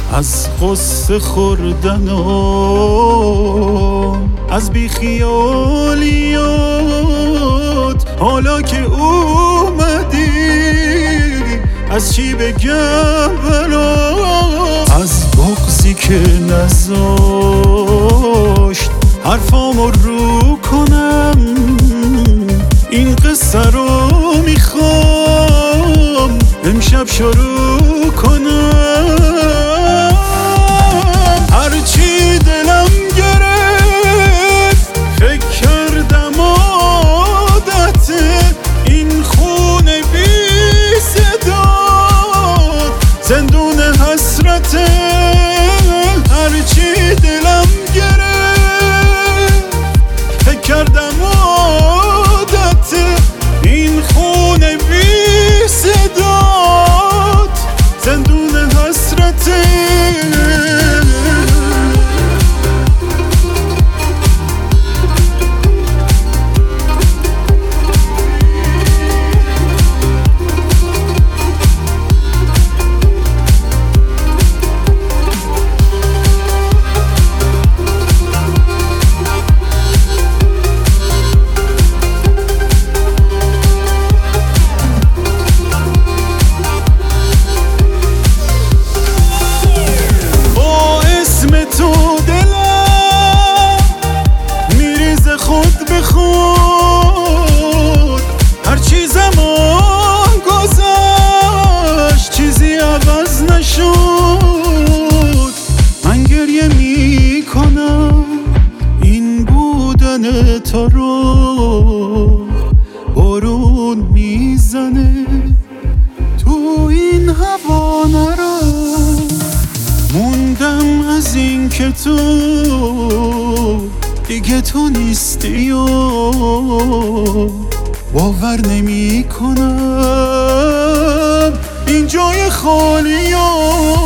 از غصه خوردن و از بیخیالیات. حالا که اومدی از چی بگم برات؟ از بغضی که نذاشت حرفامو رو کنم، این قصه رو میخوام امشب شروع کنم. هرچی دلم گرفت فکر کردم عادت این خونه بی صدات زندون حسرته. هرچی دلم گرفت فکر کردم عادت این خونه بی صدات زندون حسرته. خود به خود هر چی زمان گذشت چیزی عوض نشد. من گریه می کنم این بودن تو رو، بارون میزنه تو این هوا نرو. موندم از این که تو دیگه تو نیستی و باور نمی کنم این جای خالی و